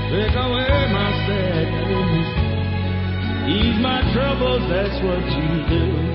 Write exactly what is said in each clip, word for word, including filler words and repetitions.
Take away my sadness. Ease my troubles, that's what you do.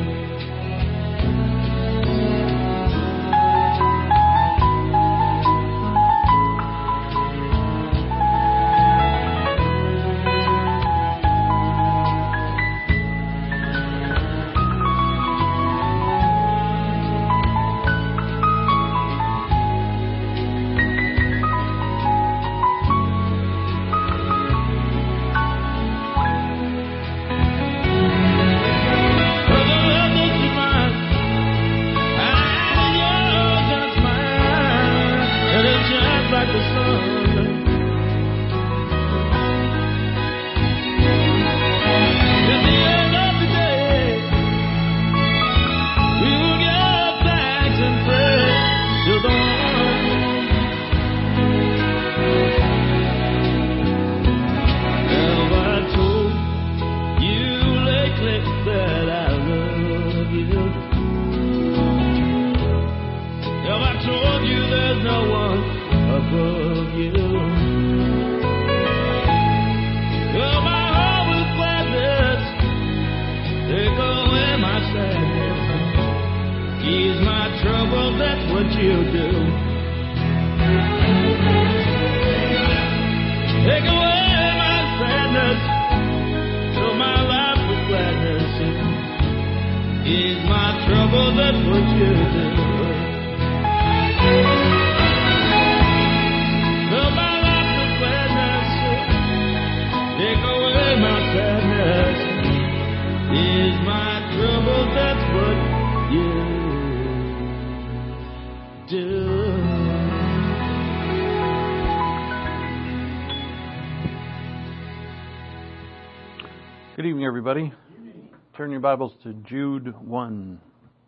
Good evening, everybody. Turn your Bibles to Jude one.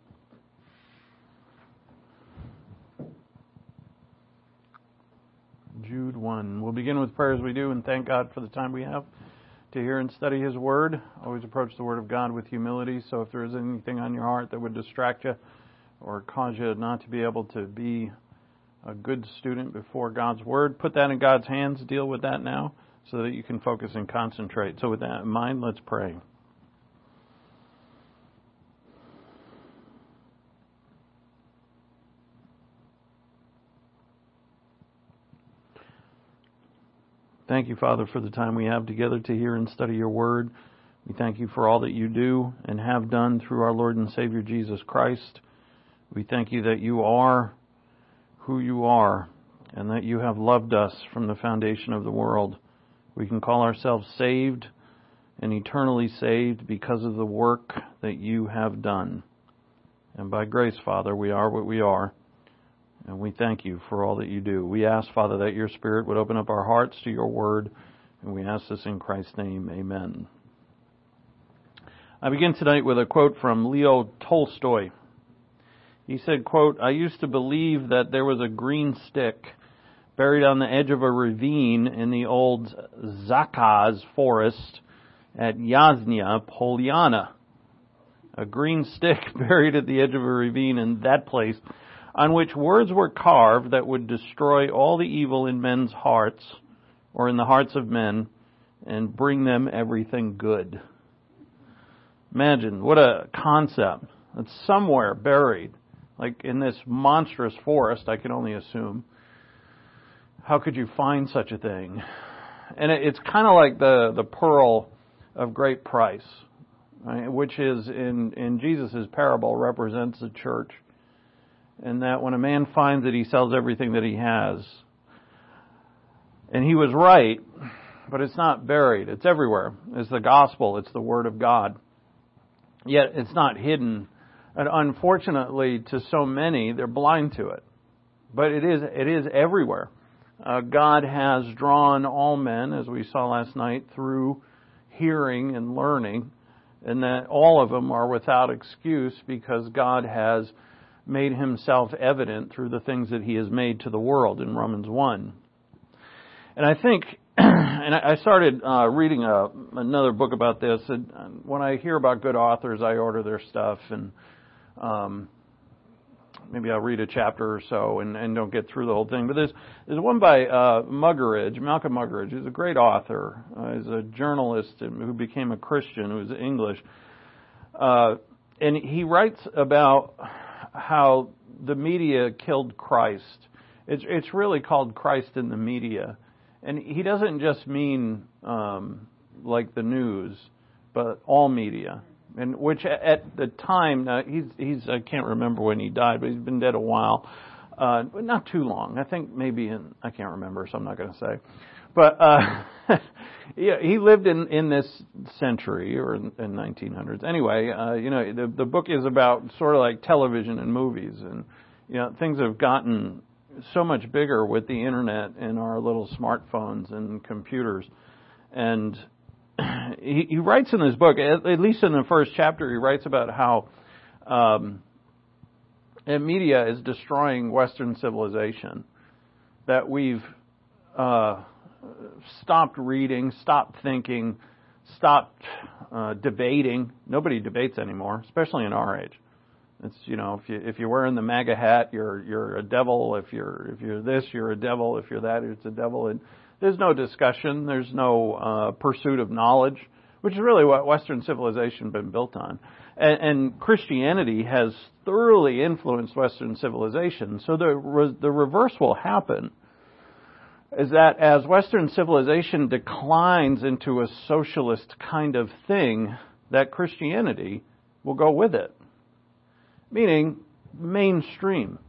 Jude one. We'll begin with prayer as we do and thank God for the time we have to hear and study His Word. Always approach the Word of God with humility, so if there is anything on your heart that would distract you or cause you not to be able to be a good student before God's Word, put that in God's hands. Deal with that now, so that you can focus and concentrate. So with that in mind, let's pray. Thank you, Father, for the time we have together to hear and study your word. We thank you for all that you do and have done through our Lord and Savior Jesus Christ. We thank you that you are who you are and that you have loved us from the foundation of the world. We can call ourselves saved and eternally saved because of the work that you have done. And by grace, Father, we are what we are. And we thank you for all that you do. We ask, Father, that your Spirit would open up our hearts to your word. And we ask this in Christ's name. Amen. I begin tonight with a quote from Leo Tolstoy. He said, quote, "I used to believe that there was a green stick buried on the edge of a ravine in the old Zakaz forest at Yasnya Polyana. A green stick buried at the edge of a ravine in that place, on which words were carved that would destroy all the evil in men's hearts, or in the hearts of men, and bring them everything good." Imagine, what a concept. It's somewhere buried, like in this monstrous forest, I can only assume. How could you find such a thing? And it's kind of like the, the pearl of great price, right? Which is, in, in Jesus' parable, represents the church. And that when a man finds it, he sells everything that he has. And he was right, but it's not buried. It's everywhere. It's the gospel. It's the word of God. Yet it's not hidden. And unfortunately, to so many, they're blind to it. But it is it is everywhere. Uh, God has drawn all men, as we saw last night, through hearing and learning, and that all of them are without excuse because God has made himself evident through the things that he has made to the world in Romans one. And I think, and I started uh, reading a, another book about this, and when I hear about good authors, I order their stuff, and um, maybe I'll read a chapter or so and, and don't get through the whole thing. But there's there's one by uh, Muggeridge, Malcolm Muggeridge, who's a great author. Uh, he's a journalist who became a Christian, who's English. Uh, and he writes about how the media killed Christ. It's it's really called Christ in the Media. And he doesn't just mean um, like the news, but all media. And which at the time, uh, he's, he's, I can't remember when he died, but he's been dead a while. Uh, but not too long. I think maybe in, I can't remember, so I'm not going to say. But, uh, yeah, he lived in, in this century or in, in nineteen hundreds. Anyway, uh, you know, the, the book is about sort of like television and movies. And, you know, things have gotten so much bigger with the internet and our little smartphones and computers. And He, he writes in this book, at, at least in the first chapter, he writes about how um, media is destroying Western civilization. That we've uh, stopped reading, stopped thinking, stopped uh, debating. Nobody debates anymore, especially in our age. It's, you know, if you if you're wearing the MAGA hat, you're you're a devil. If you're if you're this, you're a devil. If you're that, it's a devil. And there's no discussion. There's no uh, pursuit of knowledge, which is really what Western civilization has been built on. And, and Christianity has thoroughly influenced Western civilization. So the re- the reverse will happen, is that as Western civilization declines into a socialist kind of thing, that Christianity will go with it. Meaning mainstream.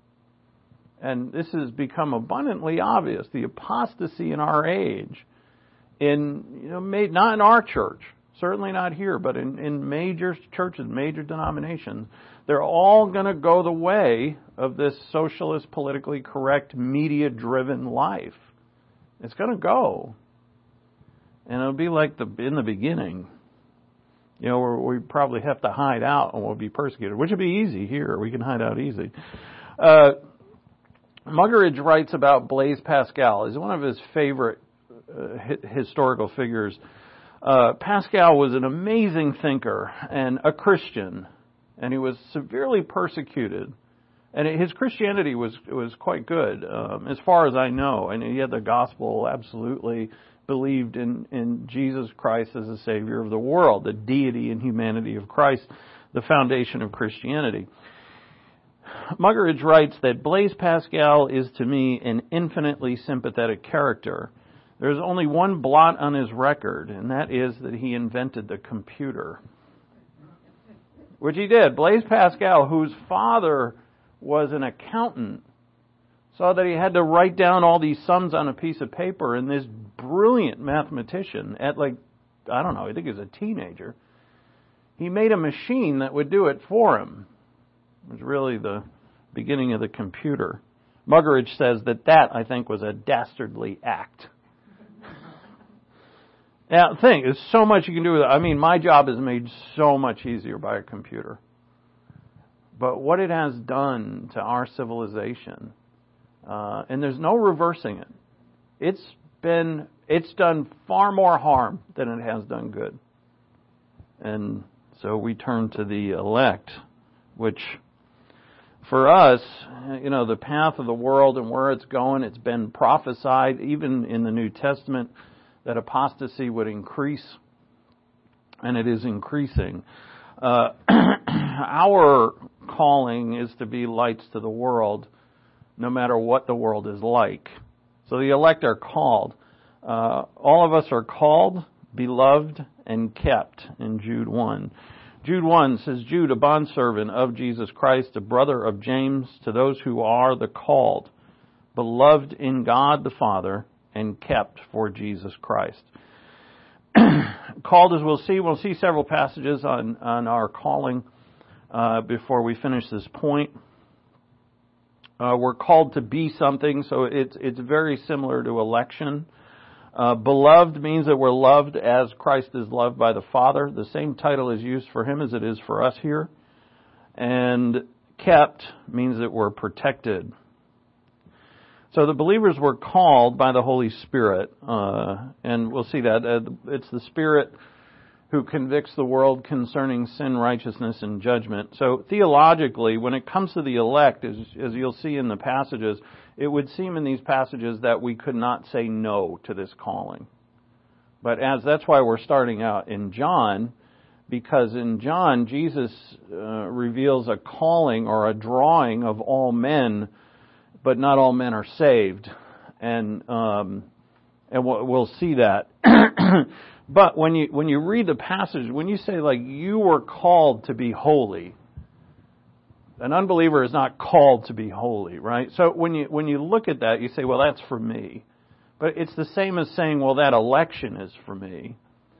And this has become abundantly obvious. The apostasy in our age, in you know, not in our church, certainly not here, but in, in major churches, major denominations, they're all going to go the way of this socialist, politically correct, media-driven life. It's going to go, and it'll be like the in the beginning. You know, where we probably have to hide out and we'll be persecuted, which would be easy here. We can hide out easy. Uh, Muggeridge writes about Blaise Pascal. He's one of his favorite uh, hi- historical figures. Uh, Pascal was an amazing thinker and a Christian, and he was severely persecuted. And his Christianity was was quite good, um, as far as I know. And he had the gospel, absolutely believed in, in Jesus Christ as the Savior of the world, the deity and humanity of Christ, the foundation of Christianity. Muggeridge writes that Blaise Pascal is to me an infinitely sympathetic character. There's only one blot on his record, and that is that he invented the computer. Which he did. Blaise Pascal, whose father was an accountant, saw that he had to write down all these sums on a piece of paper, and this brilliant mathematician, at like, I don't know, I think he was a teenager, he made a machine that would do it for him. It was really the beginning of the computer. Muggeridge says that that, I think, was a dastardly act. Now, think, there's so much you can do with it. I mean, my job is made so much easier by a computer. But what it has done to our civilization, uh, and there's no reversing it. It's been, it's done far more harm than it has done good. And so we turn to the elect, which for us, you know, the path of the world and where it's going, it's been prophesied, even in the New Testament, that apostasy would increase, and it is increasing. Uh, our calling is to be lights to the world, no matter what the world is like. So the elect are called. Uh, all of us are called, beloved, and kept in Jude one. Jude one says, Jude, a bondservant of Jesus Christ, a brother of James, to those who are the called, beloved in God the Father, and kept for Jesus Christ. Called, as we'll see, we'll see several passages on, on our calling uh, before we finish this point. Uh, we're called to be something, so it's it's very similar to election. Uh, beloved means that we're loved as Christ is loved by the Father. The same title is used for him as it is for us here. And kept means that we're protected. So the believers were called by the Holy Spirit, uh, and we'll see that. Uh, it's the Spirit who convicts the world concerning sin, righteousness, and judgment. So theologically, when it comes to the elect, as, as you'll see in the passages, it would seem in these passages that we could not say no to this calling. But as that's why we're starting out in John, because in John, Jesus uh, reveals a calling or a drawing of all men, but not all men are saved. And um, and we'll, we'll see that. But when you when you read the passage, when you say, like, you were called to be holy, an unbeliever is not called to be holy, right? So when you when you look at that, you say, well, that's for me. But it's the same as saying, well, that election is for me.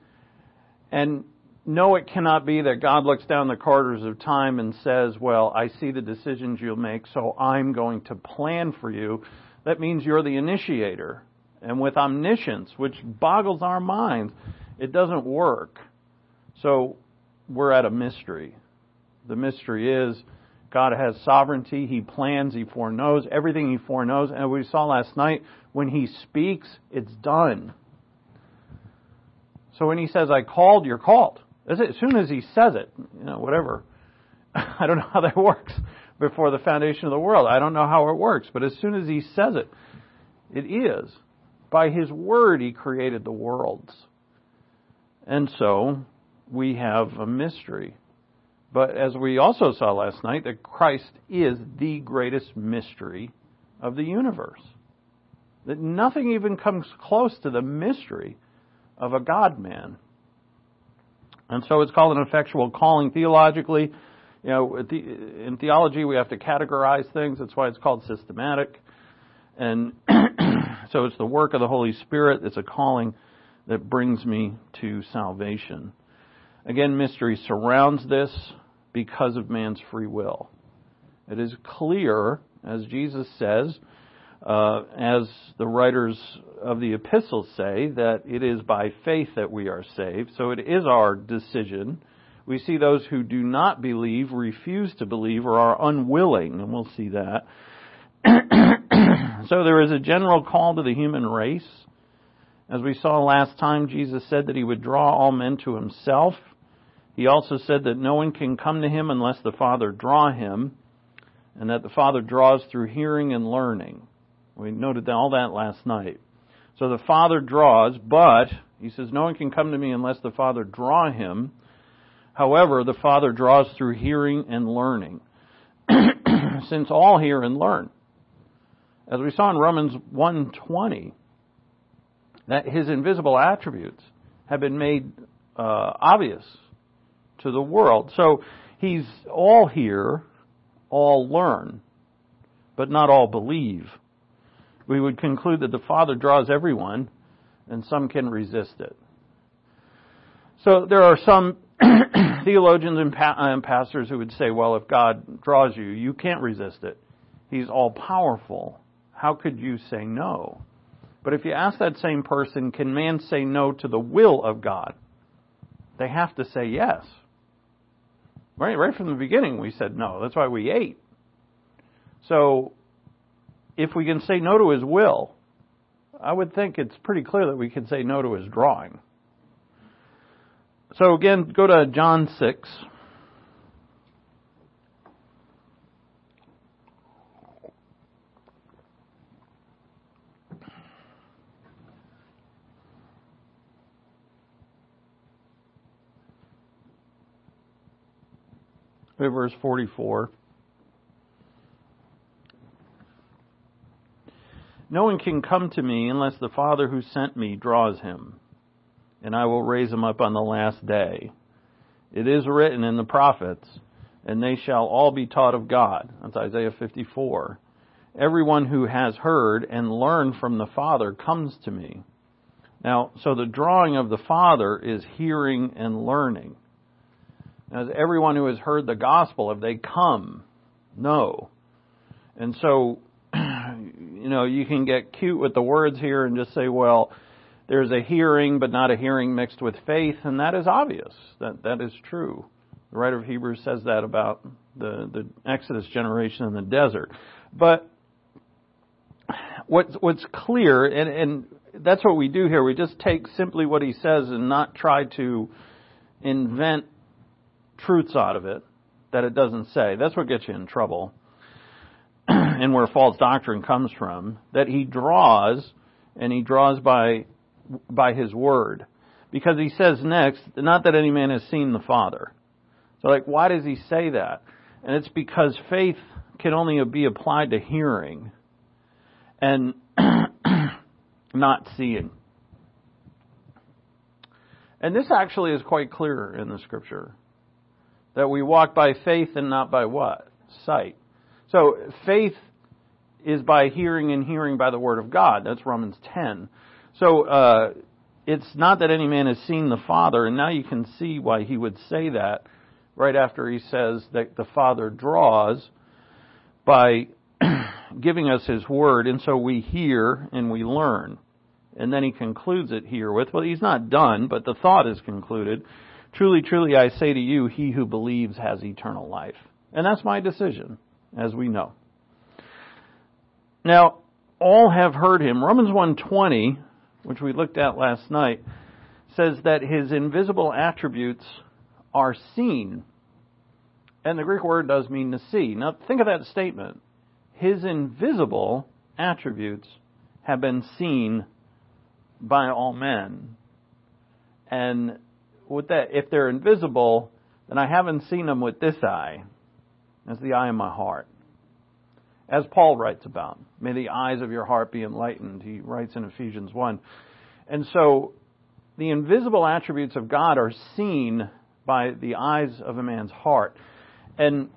And no, it cannot be that God looks down the corridors of time and says, well, I see the decisions you'll make, so I'm going to plan for you. That means you're the initiator. And with omniscience, which boggles our minds, it doesn't work. So we're at a mystery. The mystery is God has sovereignty. He plans. He foreknows. Everything He foreknows. And we saw last night, when He speaks, it's done. So when He says, I called, you're called. As soon as He says it, you know, whatever. I don't know how that works before the foundation of the world. I don't know how it works. But as soon as He says it, it is. By His word, He created the worlds. And so we have a mystery. But as we also saw last night, that Christ is the greatest mystery of the universe. That nothing even comes close to the mystery of a God-man. And so it's called an effectual calling theologically. You know, in theology we have to categorize things. That's why it's called systematic. And so it's the work of the Holy Spirit. It's a calling that brings me to salvation. Again, mystery surrounds this because of man's free will. It is clear, as Jesus says, uh, as the writers of the epistles say, that it is by faith that we are saved. So it is our decision. We see those who do not believe, refuse to believe, or are unwilling, and we'll see that. So there is a general call to the human race. As we saw last time, Jesus said that He would draw all men to Himself. He also said that no one can come to Him unless the Father draw him, and that the Father draws through hearing and learning. We noted all that last night. So the Father draws, but He says no one can come to me unless the Father draw him. However, the Father draws through hearing and learning. Since all hear and learn. As we saw in Romans one twenty, that His invisible attributes have been made uh, obvious to the world. So He's all hear, all learn, but not all believe. We would conclude that the Father draws everyone, and some can resist it. So there are some theologians and, pa- and pastors who would say, well, if God draws you, you can't resist it. He's all-powerful. How could you say no? But if you ask that same person, can man say no to the will of God? They have to say yes. Right, right from the beginning we said no. That's why we ate. So if we can say no to His will, I would think it's pretty clear that we can say no to His drawing. So again, go to John six. Verse forty-four. No one can come to me unless the Father who sent me draws him, and I will raise him up on the last day. It is written in the prophets, and they shall all be taught of God. That's Isaiah fifty-four. Everyone who has heard and learned from the Father comes to me. Now, so the drawing of the Father is hearing and learning. As everyone who has heard the gospel, have they come? No. And so, you know, you can get cute with the words here and just say, well, there's a hearing, but not a hearing mixed with faith, and that is obvious. That that is true. The writer of Hebrews says that about the, the Exodus generation in the desert. But what's, what's clear, and, and that's what we do here, we just take simply what he says and not try to invent truths out of it that it doesn't say. That's what gets you in trouble and where false doctrine comes from, that he draws, and he draws by by his word. Because he says next, not that any man has seen the Father. So like, why does he say that? And it's because faith can only be applied to hearing and not seeing. And this actually is quite clear in the Scripture. That we walk by faith and not by what? Sight. So faith is by hearing, and hearing by the Word of God. That's Romans ten. So uh, it's not that any man has seen the Father, and now you can see why he would say that right after he says that the Father draws by giving us His Word, and so we hear and we learn. And then he concludes it here with, well, he's not done, but the thought is concluded. Truly, truly, I say to you, he who believes has eternal life. And that's my decision, as we know. Now, all have heard him. Romans one twenty, which we looked at last night, says that his invisible attributes are seen. And the Greek word does mean to see. Now, think of that statement. His invisible attributes have been seen by all men. And with that, if they're invisible, then I haven't seen them with this eye. That's the eye of my heart. As Paul writes about, may the eyes of your heart be enlightened. He writes in Ephesians one. And so the invisible attributes of God are seen by the eyes of a man's heart. And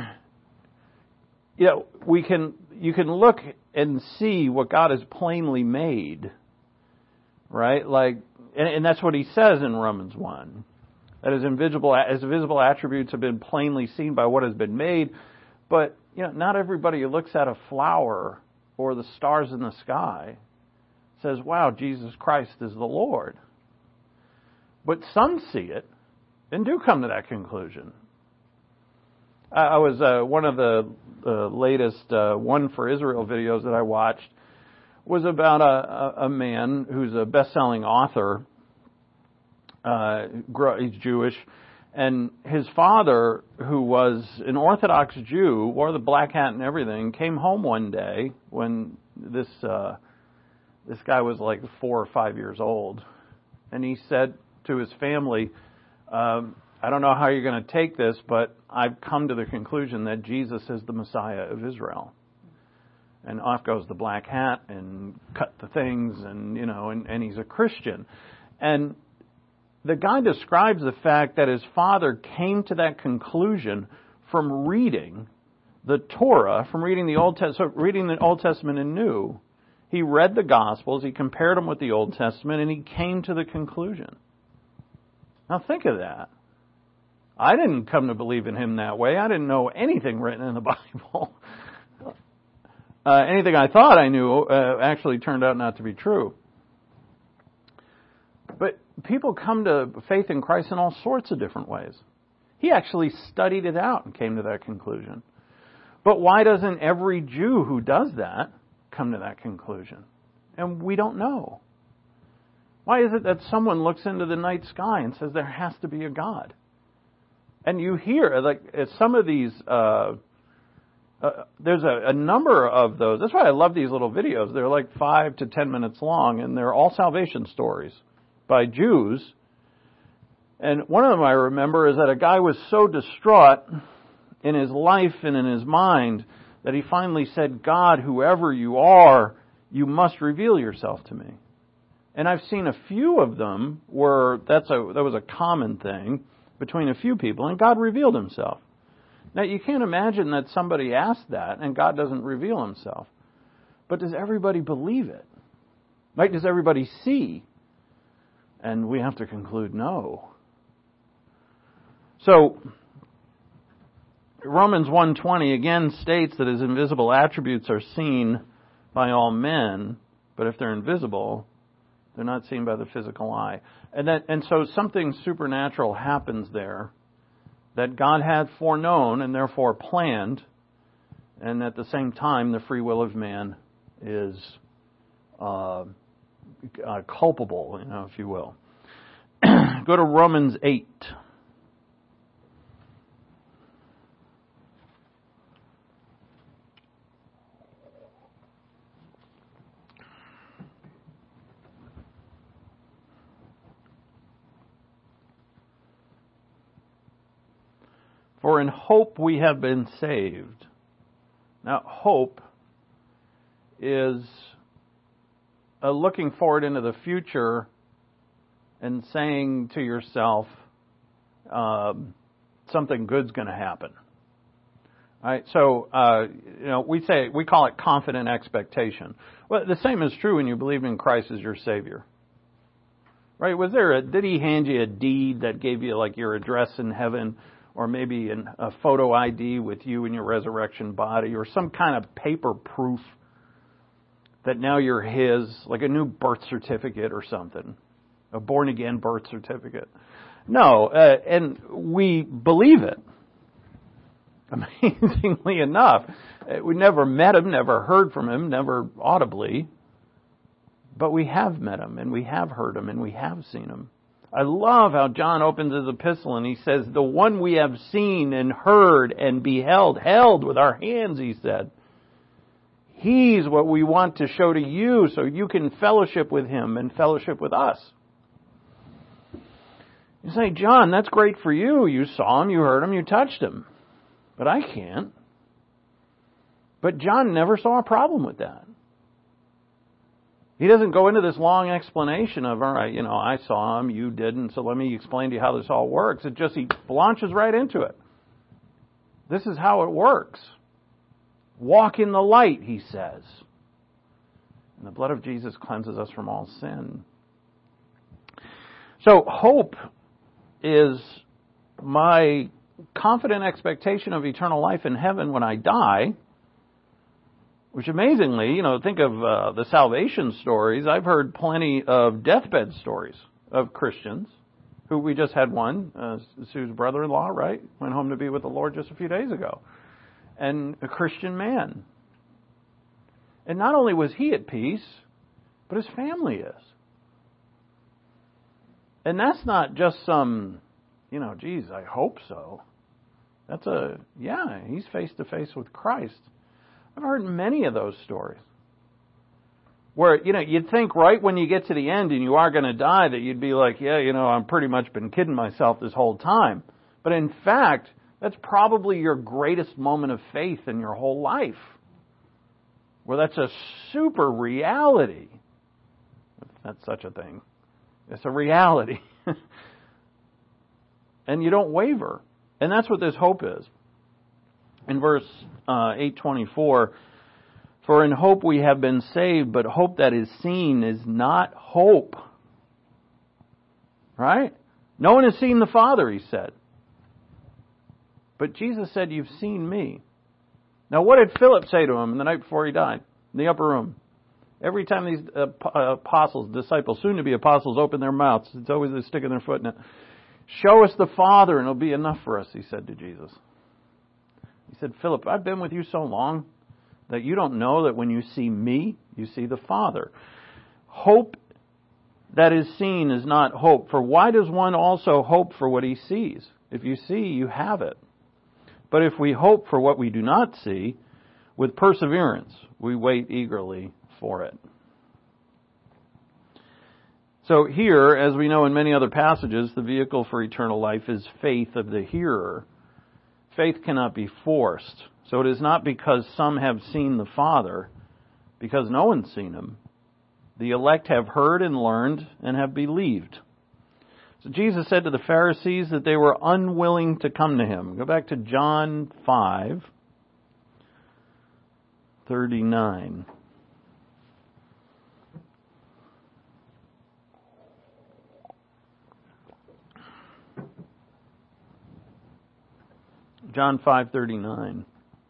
you know, we can you can look and see what God has plainly made. Right? Like, and, and that's what he says in Romans one. That his invisible, his visible attributes have been plainly seen by what has been made. But, you know, not everybody who looks at a flower or the stars in the sky says, wow, Jesus Christ is the Lord. But some see it and do come to that conclusion. I, I was, uh, one of the uh, latest uh, One for Israel videos that I watched was about a, a, a man who's a best-selling author. Uh, he's Jewish. And his father, who was an Orthodox Jew, wore the black hat and everything, came home one day when this uh, this guy was like four or five years old. And he said to his family, um, I don't know how you're going to take this, but I've come to the conclusion that Jesus is the Messiah of Israel. And off goes the black hat and cut the things, and, you know, and, and he's a Christian. And the guy describes the fact that his father came to that conclusion from reading the Torah, from reading the Old Testament, so reading the Old Testament and New. He read the Gospels, he compared them with the Old Testament, and he came to the conclusion. Now think of that. I didn't come to believe in him that way. I didn't know anything written in the Bible. Uh, anything I thought I knew uh, actually turned out not to be true. But people come to faith in Christ in all sorts of different ways. He actually studied it out and came to that conclusion. But why doesn't every Jew who does that come to that conclusion? And we don't know. Why is it that someone looks into the night sky and says there has to be a God? And you hear, like, some of these... Uh, Uh, there's a, a number of those. That's why I love these little videos. They're like five to ten minutes long, and they're all salvation stories by Jews. And one of them I remember is that a guy was so distraught in his life and in his mind that he finally said, God, whoever you are, you must reveal yourself to me. And I've seen a few of them where that's a that was a common thing between a few people, and God revealed himself. Now, you can't imagine that somebody asked that and God doesn't reveal himself. But does everybody believe it? Right? Does everybody see? And we have to conclude no. So, Romans one twenty again states that his invisible attributes are seen by all men, but if they're invisible, they're not seen by the physical eye. And that, and so something supernatural happens there that God had foreknown and therefore planned, and at the same time the free will of man is uh, uh, culpable, you know, if you will. go to Romans eight. For in hope we have been saved. Now, hope is uh, looking forward into the future and saying to yourself, um, something good's going to happen. All right, so uh, you know, we say we call it confident expectation. Well, the same is true when you believe in Christ as your Savior. Right? Was there a, did He hand you a deed that gave you like your address in heaven? Or maybe an, a photo I D with you in your resurrection body, or some kind of paper proof that now you're His, like a new birth certificate or something, a born-again birth certificate. No, uh, and we believe it. Amazingly enough, we never met Him, never heard from Him, never audibly, but we have met Him, and we have heard Him, and we have seen Him. I love how John opens his epistle and he says, the one we have seen and heard and beheld, held with our hands, he said. He's what we want to show to you so you can fellowship with Him and fellowship with us. You say, John, that's great for you. You saw Him, you heard Him, you touched Him. But I can't. But John never saw a problem with that. He doesn't go into this long explanation of, all right, you know, I saw Him, you didn't, so let me explain to you how this all works. It just, he launches right into it. This is how it works. Walk in the light, he says. And the blood of Jesus cleanses us from all sin. So hope is my confident expectation of eternal life in heaven when I die. Which amazingly, you know, think of uh, the salvation stories. I've heard plenty of deathbed stories of Christians who we just had one, uh, Sue's brother-in-law, right? Went home to be with the Lord just a few days ago. And a Christian man. And not only was he at peace, but his family is. And that's not just some, you know, geez, I hope so. That's a, yeah, he's face to face with Christ. I've heard many of those stories where, you know, you'd think right when you get to the end and you are going to die that you'd be like, yeah, you know, I've pretty much been kidding myself this whole time. But in fact, that's probably your greatest moment of faith in your whole life. Where that's a super reality. If that's such a thing. It's a reality. And you don't waver. And that's what this hope is. In verse uh, eight twenty-four, for in hope we have been saved, but hope that is seen is not hope. Right? No one has seen the Father, he said. But Jesus said, you've seen me. Now what did Philip say to him the night before he died? In the upper room. Every time these uh, apostles, disciples, soon to be apostles, open their mouths, it's always they're sticking their foot in it. Show us the Father and it'll be enough for us, he said to Jesus. He said, Philip, I've been with you so long that you don't know that when you see me, you see the Father. Hope that is seen is not hope. For why does one also hope for what he sees? If you see, you have it. But if we hope for what we do not see, with perseverance, we wait eagerly for it. So here, as we know in many other passages, the vehicle for eternal life is faith of the hearer. Faith cannot be forced. So it is not because some have seen the Father, because no one's seen Him. The elect have heard and learned and have believed. So Jesus said to the Pharisees that they were unwilling to come to Him. Go back to John five thirty-nine. John five thirty-nine.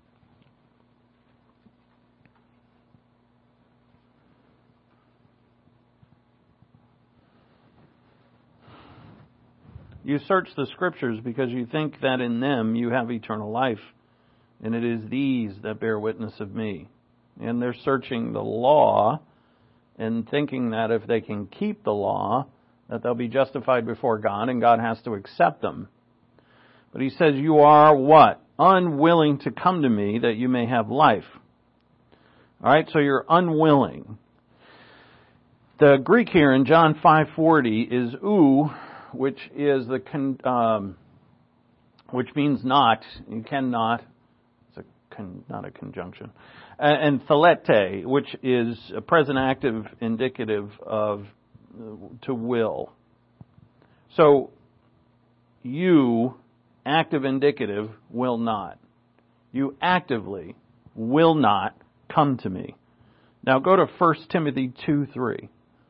You search the Scriptures because you think that in them you have eternal life, and it is these that bear witness of me. And they're searching the law and thinking that if they can keep the law, that they'll be justified before God, and God has to accept them. But he says, you are what? Unwilling to come to me that you may have life. All right, so you're unwilling. The Greek here in John five forty is ou, which is the con, um, which means not. You cannot. It's a con, not a conjunction. And, and thelete, which is a present active indicative of uh, to will. So you, active indicative, will not. You actively will not come to me. Now go to First Timothy two three.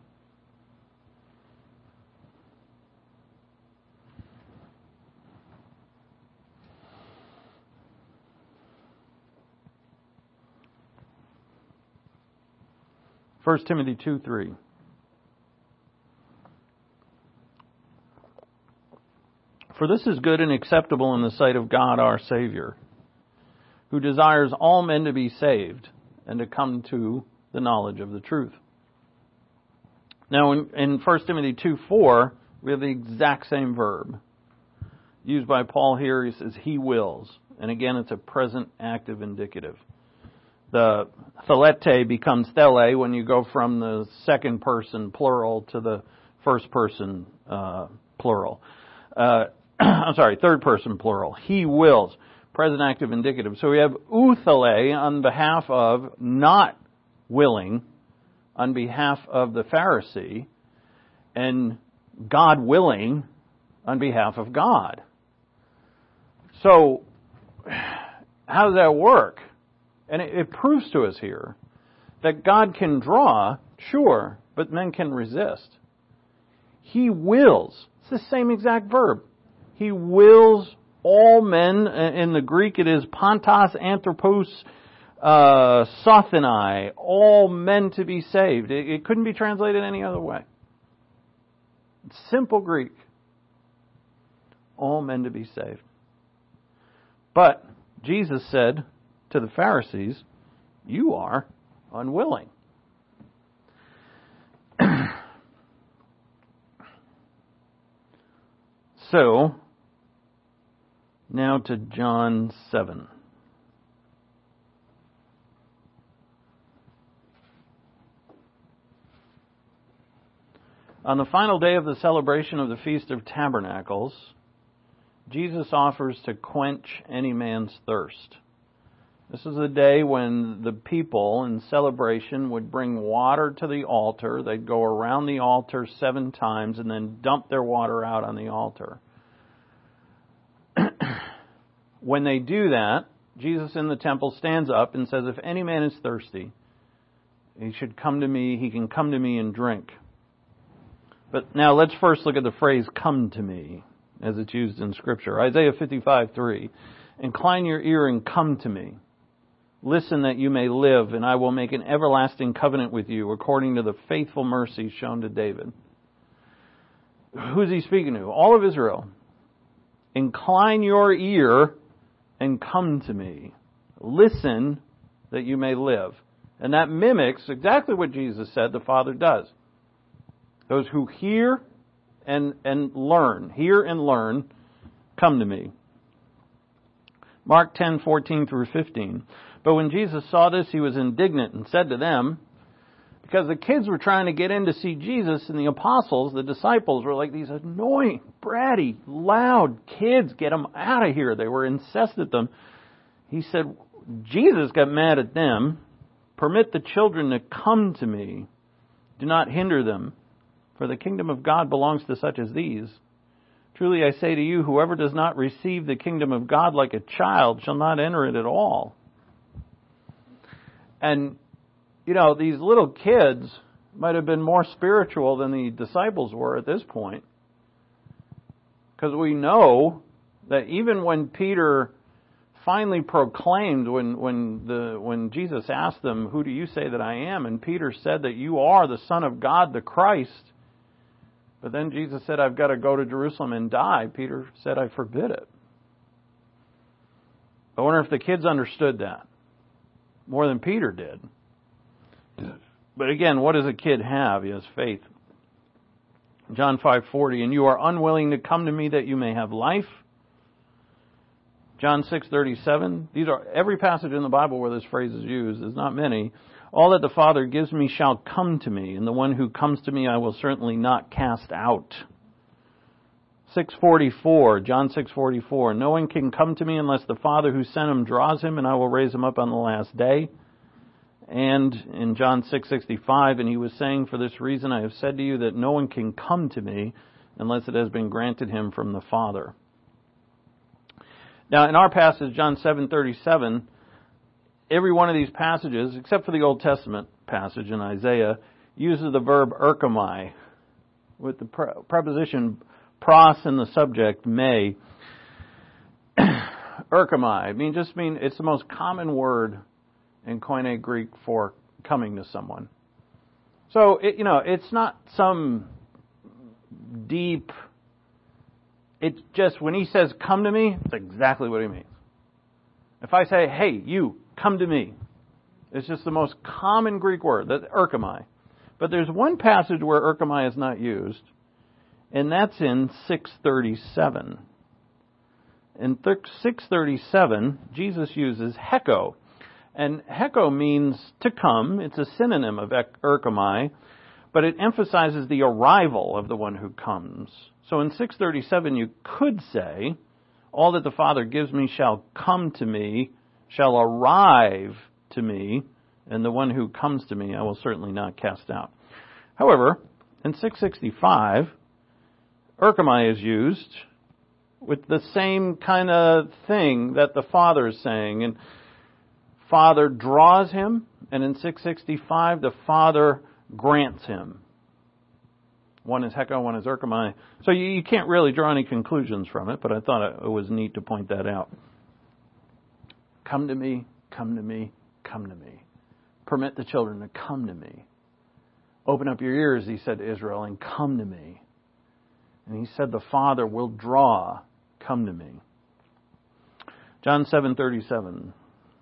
First Timothy two three. For this is good and acceptable in the sight of God our Savior, who desires all men to be saved and to come to the knowledge of the truth. Now in, in First Timothy two four, we have the exact same verb. Used by Paul here, he says, he wills. And again, it's a present active indicative. The thelete becomes thele when you go from the second person plural to the first person uh, plural. Uh, I'm sorry, third person plural. He wills. Present active indicative. So we have outhele on behalf of not willing, on behalf of the Pharisee, and God willing on behalf of God. So, how does that work? And it, it proves to us here that God can draw, sure, but men can resist. He wills. It's the same exact verb. He wills all men. In the Greek it is pantos, anthropos, uh, sothenai, all men to be saved. It, it couldn't be translated any other way. It's simple Greek. All men to be saved. But Jesus said to the Pharisees, you are unwilling. So, now to John seven. On the final day of the celebration of the Feast of Tabernacles, Jesus offers to quench any man's thirst. This is a day when the people in celebration would bring water to the altar. They'd go around the altar seven times and then dump their water out on the altar. When they do that, Jesus in the temple stands up and says, if any man is thirsty, he should come to me, he can come to me and drink. But now let's first look at the phrase, come to me, as it's used in Scripture. Isaiah fifty-five three. Incline your ear and come to me. Listen that you may live, and I will make an everlasting covenant with you, according to the faithful mercy shown to David. Who's he speaking to? All of Israel. Incline your ear and come to me. Listen that you may live. And that mimics exactly what Jesus said the Father does. Those who hear and, and learn, hear and learn, come to me. Mark ten fourteen through fifteen. But when Jesus saw this, he was indignant and said to them, because the kids were trying to get in to see Jesus, and the apostles, the disciples, were like these annoying, bratty, loud kids. Get them out of here. They were incensed at them. He said, Jesus got mad at them. Permit the children to come to me. Do not hinder them, for the kingdom of God belongs to such as these. Truly I say to you, whoever does not receive the kingdom of God like a child shall not enter it at all. And, you know, these little kids might have been more spiritual than the disciples were at this point. Because we know that even when Peter finally proclaimed, when, when, the, when Jesus asked them, who do you say that I am? And Peter said that you are the Son of God, the Christ. But then Jesus said, I've got to go to Jerusalem and die. Peter said, I forbid it. I wonder if the kids understood that more than Peter did. But again, what does a kid have? He has faith. John five forty, and you are unwilling to come to me that you may have life. John six thirty-seven. These are every passage in the Bible where this phrase is used. There's not many. All that the Father gives me shall come to me, and the one who comes to me I will certainly not cast out. six forty-four, John six forty-four. No one can come to me unless the Father who sent him draws him, and I will raise him up on the last day. And in John six sixty-five, and he was saying, for this reason I have said to you that no one can come to me unless it has been granted him from the Father. Now, in our passage, John seven thirty-seven, every one of these passages, except for the Old Testament passage in Isaiah, uses the verb erchomai, with the pre- preposition pros in the subject, may. Erchomai, I mean, just mean it's the most common word in Koine Greek for coming to someone. So, it, you know, it's not some deep... It's just, when he says, come to me, it's exactly what he means. If I say, hey, you, come to me, it's just the most common Greek word, that's erchomai. But there's one passage where erchomai is not used, and that's in six thirty-seven. In six thirty-seven, Jesus uses heko. And heko means to come. It's a synonym of erchomai, but it emphasizes the arrival of the one who comes. So in six thirty-seven, you could say, all that the Father gives me shall come to me, shall arrive to me, and the one who comes to me I will certainly not cast out. However, in six sixty-five, erchomai is used with the same kind of thing that the Father is saying. And Father draws him, and in six sixty-five, the Father grants him. One is heko, one is erchomai. So you, you can't really draw any conclusions from it, but I thought it, it was neat to point that out. Come to me, come to me, come to me. Permit the children to come to me. Open up your ears, he said to Israel, and come to me. And he said the Father will draw, come to me. John seven thirty-seven.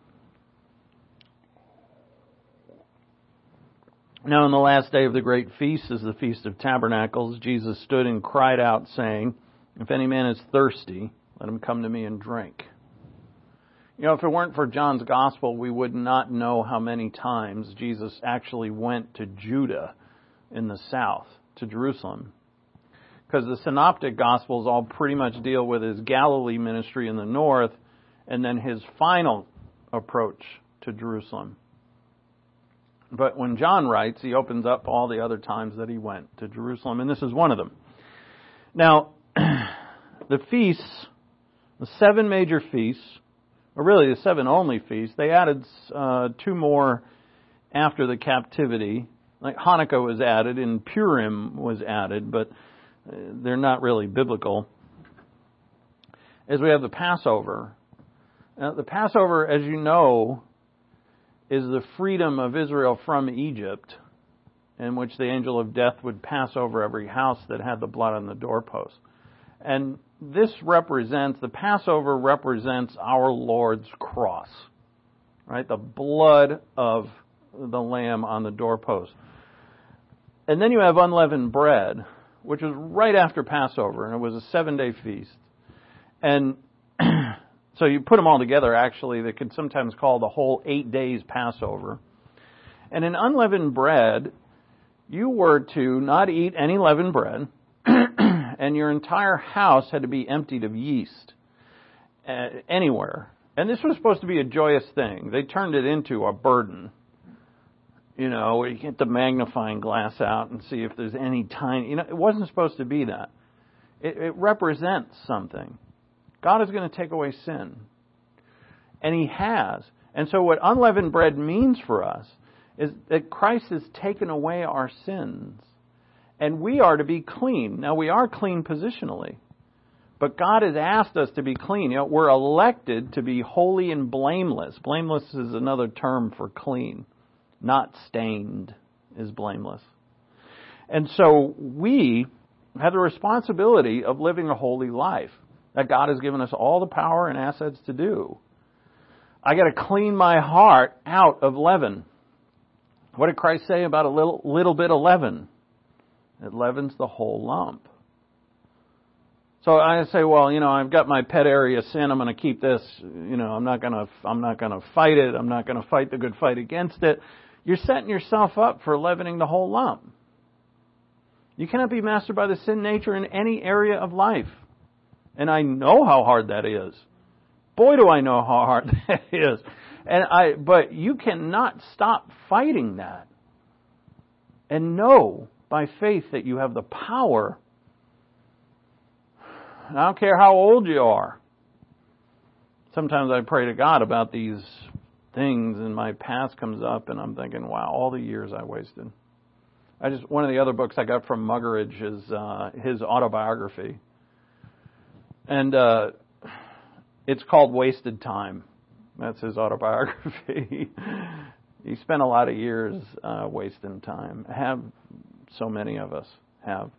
Now in the last day of the great feast, as the Feast of Tabernacles, Jesus stood and cried out, saying, if any man is thirsty, let him come to me and drink. You know, if it weren't for John's Gospel, we would not know how many times Jesus actually went to Judah in the south, to Jerusalem. Because the Synoptic Gospels all pretty much deal with his Galilee ministry in the north, and then his final approach to Jerusalem. But when John writes, he opens up all the other times that he went to Jerusalem, and this is one of them. Now, the feasts, the seven major feasts, or really the seven only feasts, they added uh, two more after the captivity. Like Hanukkah was added and Purim was added, but they're not really biblical. As we have the Passover. Now, the Passover, as you know, is the freedom of Israel from Egypt, in which the angel of death would pass over every house that had the blood on the doorpost. And this represents, the Passover represents our Lord's cross, right? The blood of the lamb on the doorpost. And then you have unleavened bread, which was right after Passover, and it was a seven-day feast. And so you put them all together, actually, they could sometimes call the whole eight days Passover. And in unleavened bread, you were to not eat any leavened bread, and your entire house had to be emptied of yeast uh, anywhere. And this was supposed to be a joyous thing. They turned it into a burden. You know, where you get the magnifying glass out and see if there's any tiny... You know, it wasn't supposed to be that. It, it represents something. God is going to take away sin. And He has. And so what unleavened bread means for us is that Christ has taken away our sins. And we are to be clean. Now, we are clean positionally. But God has asked us to be clean. You know, we're elected to be holy and blameless. Blameless is another term for clean. Not stained is blameless. And so we have the responsibility of living a holy life that God has given us all the power and assets to do. I got to clean my heart out of leaven. What did Christ say about a little, little bit of leaven? It leavens the whole lump. So I say, well, you know, I've got my pet area of sin. I'm going to keep this. You know, I'm not going to. I'm not going to fight it. I'm not going to fight the good fight against it. You're setting yourself up for leavening the whole lump. You cannot be mastered by the sin nature in any area of life, and I know how hard that is. Boy, do I know how hard that is. And I. But you cannot stop fighting that, and know by faith that you have the power. I don't care how old you are. Sometimes I pray to God about these things and my past comes up and I'm thinking, wow, all the years I wasted. I just one of the other books I got from Muggeridge is uh, his autobiography. And uh, it's called Wasted Time. That's his autobiography. He spent a lot of years uh, wasting time. Have so many of us have.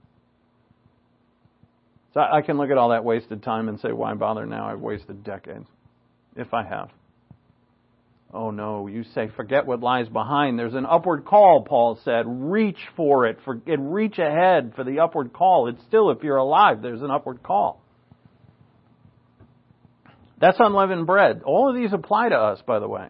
So I can look at all that wasted time and say, why bother now? I've wasted decades. If I have. Oh no, you say, forget what lies behind. There's an upward call, Paul said. Reach for it. For, reach ahead for the upward call. It's still, if you're alive, there's an upward call. That's unleavened bread. All of these apply to us, by the way.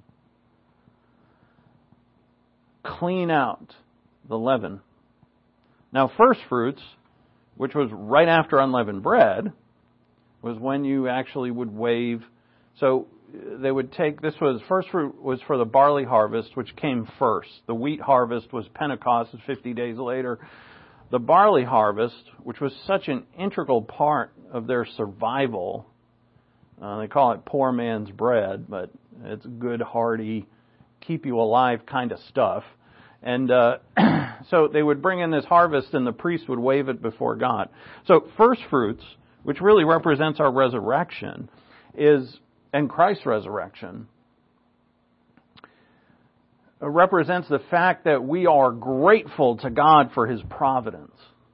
Clean out the leaven. Now, first fruits, which was right after unleavened bread, was when you actually would wave. So they would take, this was, first fruit was for the barley harvest, which came first. The wheat harvest was Pentecost, fifty days later. The barley harvest, which was such an integral part of their survival, uh, they call it poor man's bread, but it's good, hearty, keep you alive kind of stuff. And uh, so they would bring in this harvest and the priest would wave it before God. So first fruits, which really represents our resurrection, is, and Christ's resurrection, represents the fact that we are grateful to God for His providence.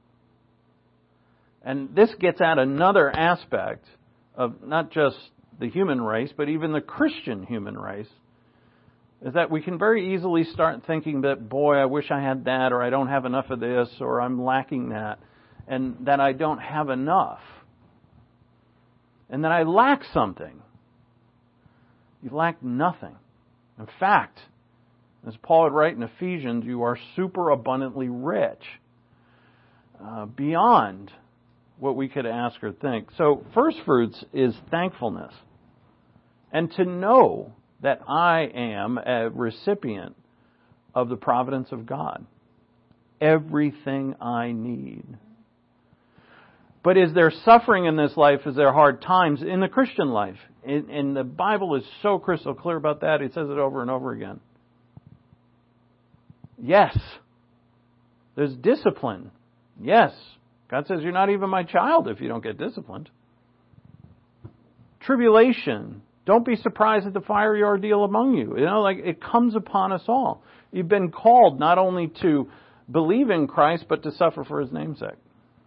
And this gets at another aspect of not just the human race, but even the Christian human race, is that we can very easily start thinking that, boy, I wish I had that, or I don't have enough of this, or I'm lacking that, and that I don't have enough, and that I lack something. You lack nothing. In fact, as Paul would write in Ephesians, you are super abundantly rich, uh, beyond what we could ask or think. So first fruits is thankfulness, and to know that I am a recipient of the providence of God. Everything I need. But is there suffering in this life? Is there hard times in the Christian life? And, and the Bible is so crystal clear about that. It says it over and over again. Yes. There's discipline. Yes. God says you're not even my child if you don't get disciplined. Tribulation. Don't be surprised at the fiery ordeal among you. You know, like it comes upon us all. You've been called not only to believe in Christ, but to suffer for His name's sake.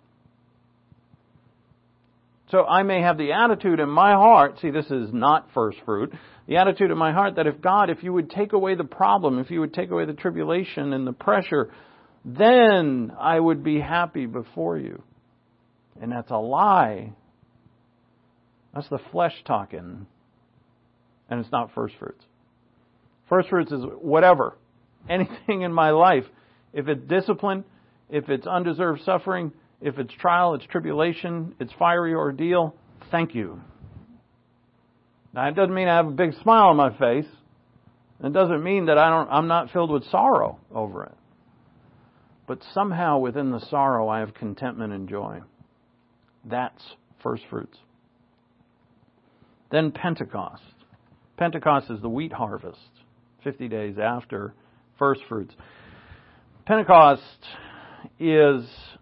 So I may have the attitude in my heart, see, this is not first fruit, the attitude in my heart that if God, if you would take away the problem, if you would take away the tribulation and the pressure, then I would be happy before you. And that's a lie. That's the flesh talking. And it's not first fruits. First fruits is whatever. Anything in my life. If it's discipline, if it's undeserved suffering, if it's trial, it's tribulation, it's fiery ordeal, thank you. Now, it doesn't mean I have a big smile on my face. It doesn't mean that I don't, I'm not filled with sorrow over it. But somehow within the sorrow, I have contentment and joy. That's first fruits. Then Pentecost. Pentecost is the wheat harvest, fifty days after first fruits. Pentecost is,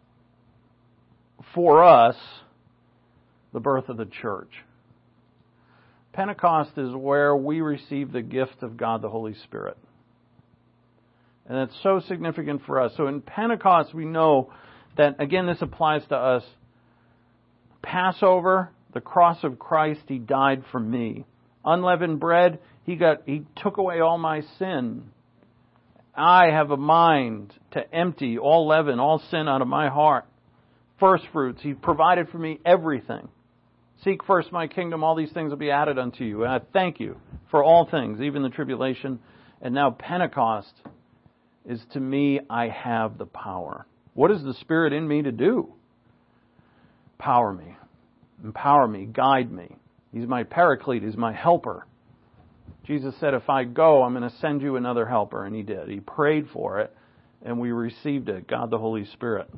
for us, the birth of the church. Pentecost is where we receive the gift of God, the Holy Spirit. And it's so significant for us. So in Pentecost, we know that, again, this applies to us. Passover, the cross of Christ, He died for me. Unleavened bread, He got, He took away all my sin. I have a mind to empty all leaven, all sin out of my heart. First fruits, He provided for me everything. Seek first my kingdom, all these things will be added unto you. And I thank you for all things, even the tribulation. And now Pentecost is to me, I have the power. What is the Spirit in me to do? Power me. Empower me. Guide me. He's my paraclete. He's my helper. Jesus said, if I go, I'm going to send you another helper. And He did. He prayed for it, and we received it. God the Holy Spirit.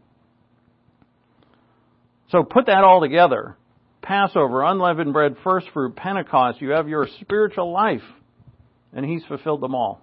So put that all together. Passover, unleavened bread, first fruit, Pentecost. You have your spiritual life. And He's fulfilled them all.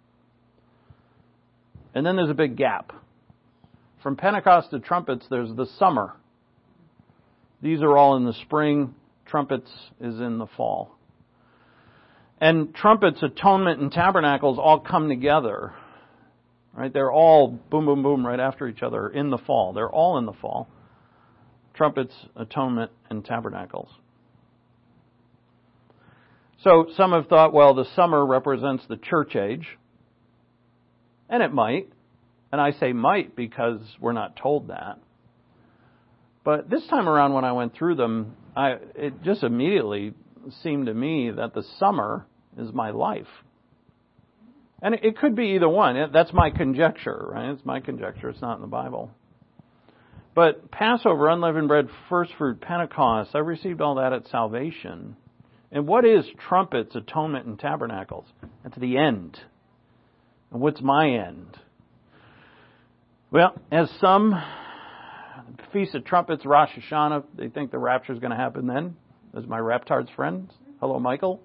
And then there's a big gap. From Pentecost to trumpets, there's the summer. These are all in the spring. Trumpets is in the fall. And trumpets, atonement, and tabernacles all come together. Right? They're all boom, boom, boom right after each other in the fall. They're all in the fall. Trumpets, atonement, and tabernacles. So some have thought, well, the summer represents the church age. And it might. And I say might because we're not told that. But this time around when I went through them, I, it just immediately seemed to me that the summer is my life. And it, it could be either one. It, that's my conjecture, right? It's my conjecture. It's not in the Bible. But Passover, unleavened bread, first fruit, Pentecost, I received all that at salvation. And what is trumpets, atonement, and tabernacles? That's the end. And what's my end? Well, as some, Feast of Trumpets, Rosh Hashanah, they think the rapture is going to happen then. As my Raptards friends. Hello, Michael.